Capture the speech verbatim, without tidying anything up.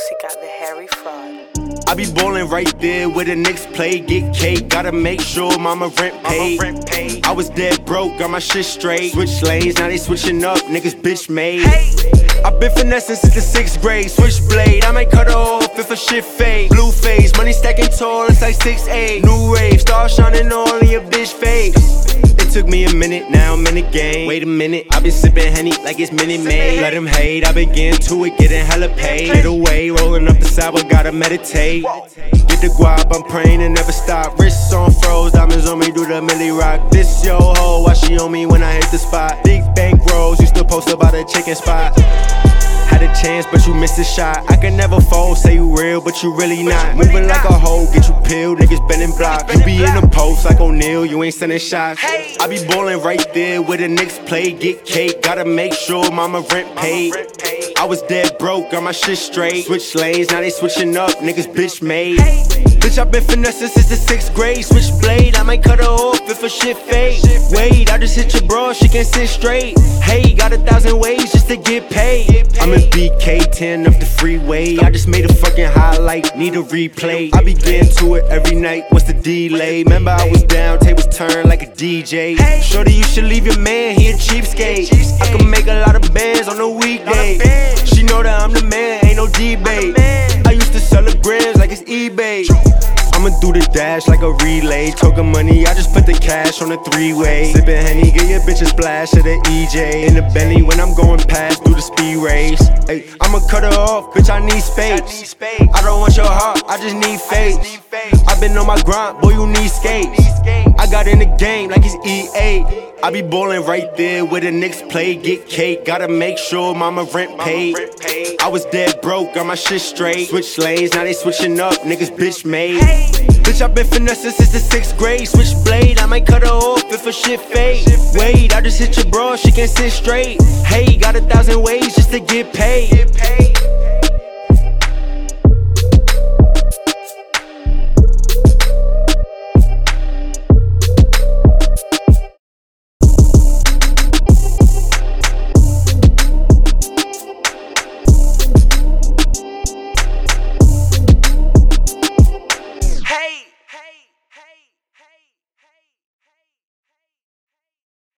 Boosie got the hairy fraud. I be ballin' right there where the Knicks play. Get cake, gotta make sure mama rent paid. I was dead broke, got my shit straight. Switch lanes, now they switching up, niggas bitch made. I been finessing since the sixth grade. Switchblade, I might cut her off if a shit fade. Blue face, money stacking tall, it's like six eight. New rave, star shining all in your bitch face. It took me a minute, now I'm in the game. Wait a minute, I been sipping Henny like it's Minute Maid. Let them hate, I been getting to it, getting hella paid. Get away, rolling up the sour, gotta meditate. Get the guap, I'm praying and never stop. Wrists on froze, diamonds on me, do the milli rock. This yo ho, why she on me when I hit the spot? Big bank rolls, you still post about a chicken spot. Had a chance, but you missed a shot. I can never fold, say you real, but you really not. Moving like a hoe, get you peeled, niggas bending block. You be in the post like O'Neal, you ain't sending shots. I be ballin' right there where the Knicks play. Get cake, gotta make sure mama rent paid. I was dead broke, got my shit straight. Switch lanes, now they switching up, niggas bitch made. Bitch, I been finessing since the sixth grade. Switchblade, I might cut her off if a shit fade. Wait, I just hit your bra, she can sit straight. Hey, got a thousand ways just to get paid. I'm in B K ten up the freeway. I just made a fucking highlight, need a replay. I be getting to it every night, what's the delay? Remember I was down, tables turned like a D J. Shorty, you should leave your man, he a cheapskate. I can make a lot of bands on a weekday. She know that I'm the man, ain't no debate. I used to sell the grams like it's eBay. I'ma do the dash like a relay. Token money, I just put the cash on the three-way. Sippin' Henny, get your bitch a splash of the E J. In the Bentley when I'm going past through the speed race. Ay, I'ma cut her off, bitch, I need space. I don't want your heart, I just need faith. I been on my grind, boy, you need skates. I got in the game like it's E A. I be ballin' right there where the Knicks play. Get cake, gotta make sure mama rent paid. I was dead broke, got my shit straight. Switch lanes, now they switching up, niggas bitch made. Bitch, I been finessing since the sixth grade. Switchblade, I might cut her off if a shit fade. Wait, I just hit your bra, she can sit straight. Hey, got a thousand ways just to get paid.